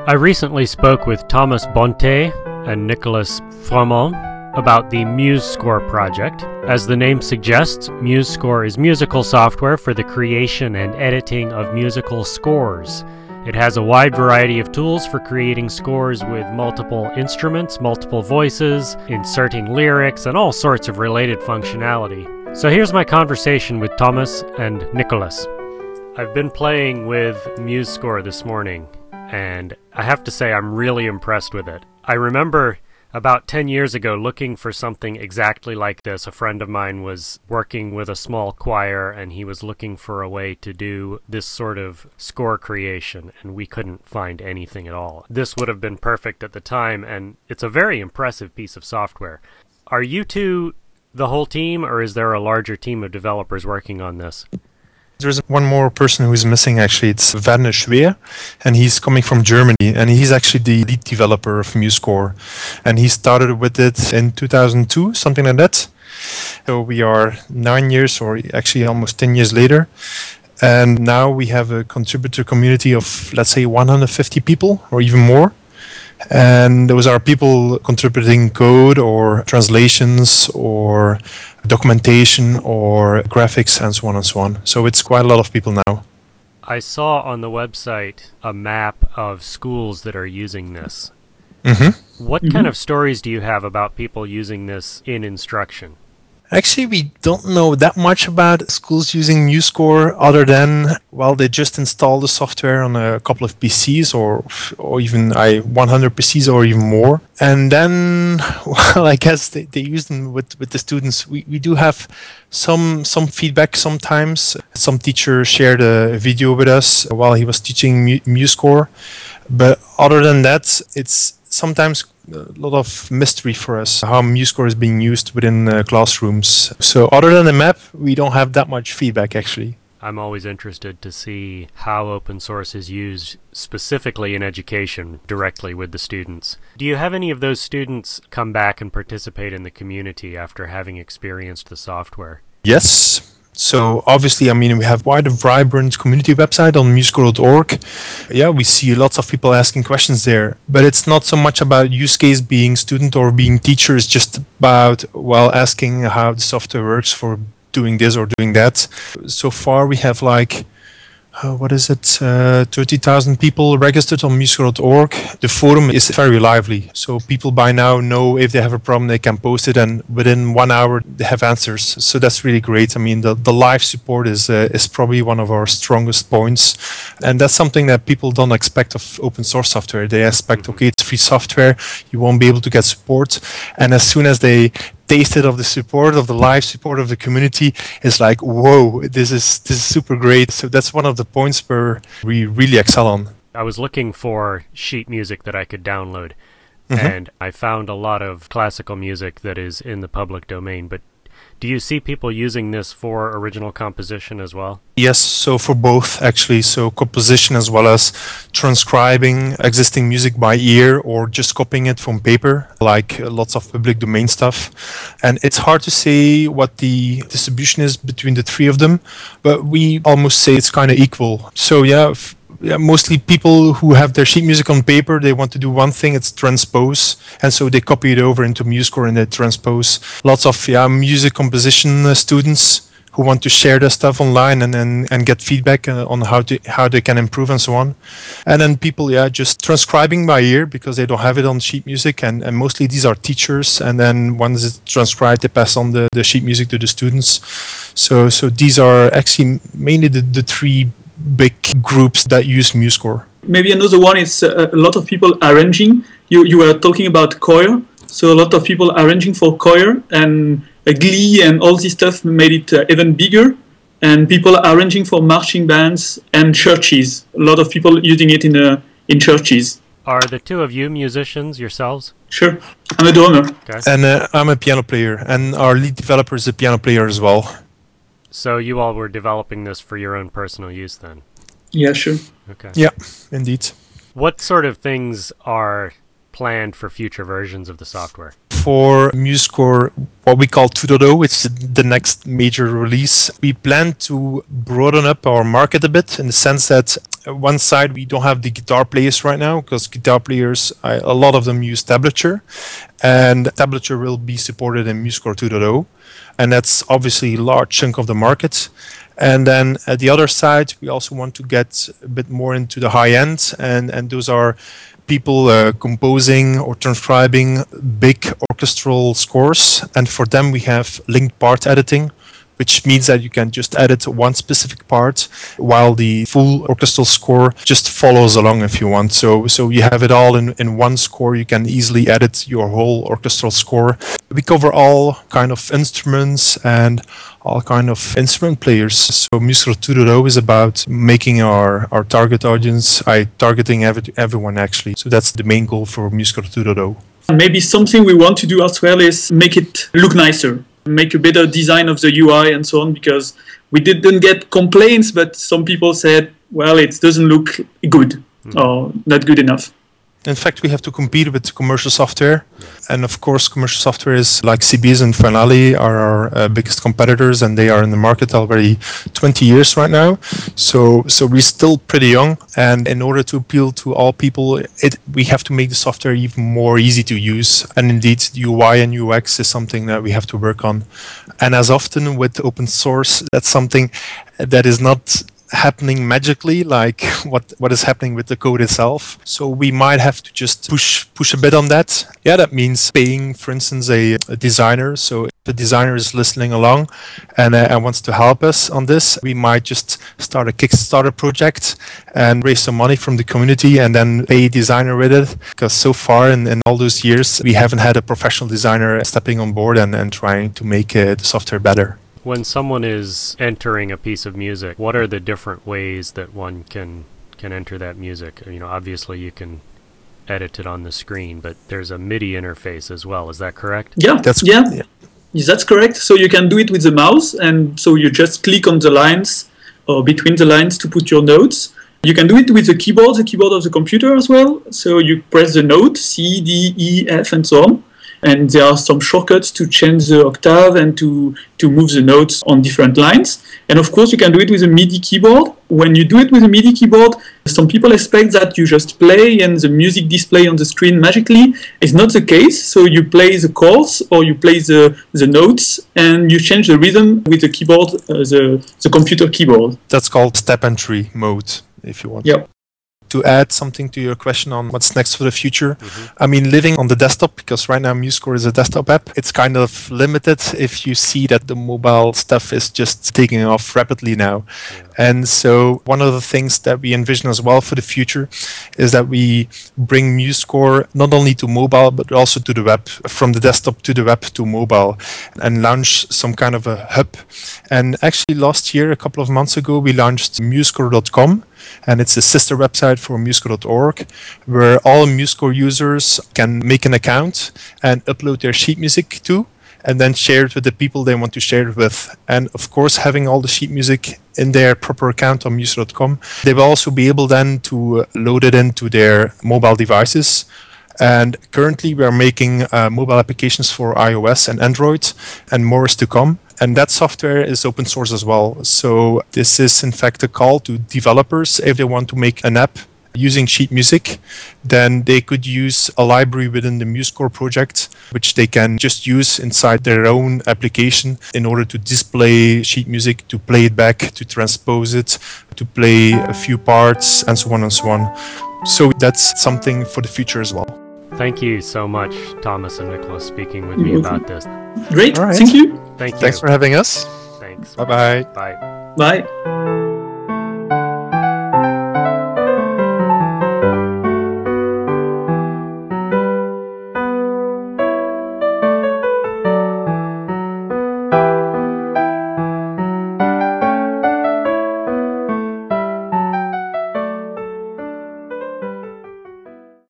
I recently spoke with Thomas Bonte and Nicolas Froment about the MuseScore project. As the name suggests, MuseScore is musical software for the creation and editing of musical scores. It has a wide variety of tools for creating scores with multiple instruments, multiple voices, inserting lyrics, and all sorts of related functionality. So here's my conversation with Thomas and Nicolas. I've been playing with MuseScore this morning, and I have to say I'm really impressed with it. I remember about 10 years ago looking for something exactly like this. A friend of mine was working with a small choir, and he was looking for a way to do this sort of score creation, and we couldn't find anything at all. This would have been perfect at the time, and it's a very impressive piece of software. Are you two the whole team, or is there a larger team of developers working on this? There's one more person who's missing, actually. It's Werner Schwer, and he's coming from Germany, and he's actually the lead developer of MuseScore. And he started with it in 2002, something like that. So we are 9 years, or actually almost 10 years later. And now we have a contributor community of, let's say, 150 people, or even more. And those are people contributing code or translations or documentation or graphics and so on and so on. So it's quite a lot of people now. I saw on the website a map of schools that are using this. What kind of stories do you have about people using this in instruction? Actually, we don't know that much about schools using MuseScore other than, well, they just install the software on a couple of PCs or even 100 PCs or even more. And then, well, I guess they use them with the students. We do have some feedback sometimes. Some teacher shared a video with us while he was teaching MuseScore. But other than that, it's sometimes a lot of mystery for us how MuseScore is being used within classrooms. So other than the map, we don't have that much feedback, actually. I'm always interested to see how open source is used specifically in education directly with the students. Do you have any of those students come back and participate in the community after having experienced the software? Yes. So obviously, we have quite a vibrant community website on musescore.org. Yeah, we see lots of people asking questions there, but it's not so much about use case being student or being teacher. It's just about, well, asking how the software works for doing this or doing that. So far, we have 30,000 people registered on musescore.org. The forum is very lively, so people by now know if they have a problem, they can post it, and within 1 hour they have answers. So that's really great. The live support is probably one of our strongest points, and that's something that people don't expect of open source software. They expect, okay, it's free software, you won't be able to get support, and as soon as they tasted of the support, of the live support of the community, is like, whoa, this is super great. So that's one of the points where we really excel on. I was looking for sheet music that I could download, and I found a lot of classical music that is in the public domain, but do you see people using this for original composition as well? Yes, so for both, actually. So composition as well as transcribing existing music by ear or just copying it from paper, like lots of public domain stuff. And it's hard to say what the distribution is between the three of them, but we almost say it's kind of equal. So yeah, mostly people who have their sheet music on paper, they want to do one thing, it's transpose, and so they copy it over into MuseScore and they transpose. Lots of music composition students who want to share their stuff online and get feedback on how they can improve and so on. And then people just transcribing by ear because they don't have it on sheet music, and mostly these are teachers, and then once it's transcribed they pass on the sheet music to the students. So these are actually mainly the three big groups that use MuseScore. Maybe another one is a lot of people arranging. You were talking about choir, so a lot of people arranging for choir, and Glee and all this stuff made it even bigger. And people arranging for marching bands and churches. A lot of people using it in churches. Are the two of you musicians yourselves? Sure, I'm a drummer. Okay. And I'm a piano player, and our lead developer is a piano player as well. So you all were developing this for your own personal use then? Yeah, sure. Okay. Yeah, indeed. What sort of things are planned for future versions of the software? for MuseScore what we call 2.0, it's the next major release. We plan to broaden up our market a bit in the sense that one side we don't have the guitar players right now because guitar players, a lot of them use tablature, and tablature will be supported in MuseScore 2.0, and that's obviously a large chunk of the market. And then at the other side, we also want to get a bit more into the high end, and those are people composing or transcribing big orchestral scores. And for them, we have linked part editing, which means that you can just edit one specific part while the full orchestral score just follows along if you want. So you have it all in one score. You can easily edit your whole orchestral score. We cover all kind of instruments and all kind of instrument players. So MuseScore 2.0 is about making our target audience, targeting everyone actually. So that's the main goal for MuseScore 2.0. Maybe something we want to do as well is make it look nicer, make a better design of the UI and so on, because we didn't get complaints, but some people said, well, it doesn't look good or not good enough. In fact, we have to compete with commercial software. And of course, commercial software is like CBase and Finale are our biggest competitors, and they are in the market already 20 years right now. So we're still pretty young. And in order to appeal to all people, we have to make the software even more easy to use. And indeed, UI and UX is something that we have to work on. And as often with open source, that's something that is not happening magically, like what is happening with the code itself. So we might have to just push a bit on that. Yeah, that means paying, for instance, a designer. So if the designer is listening along and wants to help us on this, we might just start a Kickstarter project and raise some money from the community and then pay a designer with it. Because so far in all those years, we haven't had a professional designer stepping on board and trying to make the software better. When someone is entering a piece of music, what are the different ways that one can enter that music? You know, obviously you can edit it on the screen, but there's a MIDI interface as well. Is that correct? Yeah, that's correct. So you can do it with the mouse, and so you just click on the lines or between the lines to put your notes. You can do it with the keyboard of the computer as well. So you press the note, C, D, E, F, and so on. And there are some shortcuts to change the octave and to move the notes on different lines. And of course, you can do it with a MIDI keyboard. When you do it with a MIDI keyboard, some people expect that you just play and the music display on the screen magically. It's not the case. So you play the chords or you play the notes and you change the rhythm with the keyboard, the computer keyboard. That's called step entry mode, if you want. Yeah. To add something to your question on what's next for the future, I mean, living on the desktop, because right now MuseScore is a desktop app, it's kind of limited if you see that the mobile stuff is just taking off rapidly now. And so one of the things that we envision as well for the future is that we bring MuseScore not only to mobile, but also to the web, from the desktop to the web to mobile, and launch some kind of a hub. And actually last year, a couple of months ago, we launched MuseScore.com. And it's a sister website for MuseScore.org, where all MuseScore users can make an account and upload their sheet music to, and then share it with the people they want to share it with. And of course, having all the sheet music in their proper account on MuseScore.com, they will also be able then to load it into their mobile devices. And currently, we are making mobile applications for iOS and Android, and more is to come. And that software is open source as well. So this is in fact a call to developers. If they want to make an app using sheet music, then they could use a library within the MuseScore project, which they can just use inside their own application in order to display sheet music, to play it back, to transpose it, to play a few parts, and so on and so on. So that's something for the future as well. Thank you so much, Thomas and Nicholas, speaking with me about this. Great. All right. Thank you. Thank you. Thanks for having us. Thanks. Bye-bye. Bye. Bye.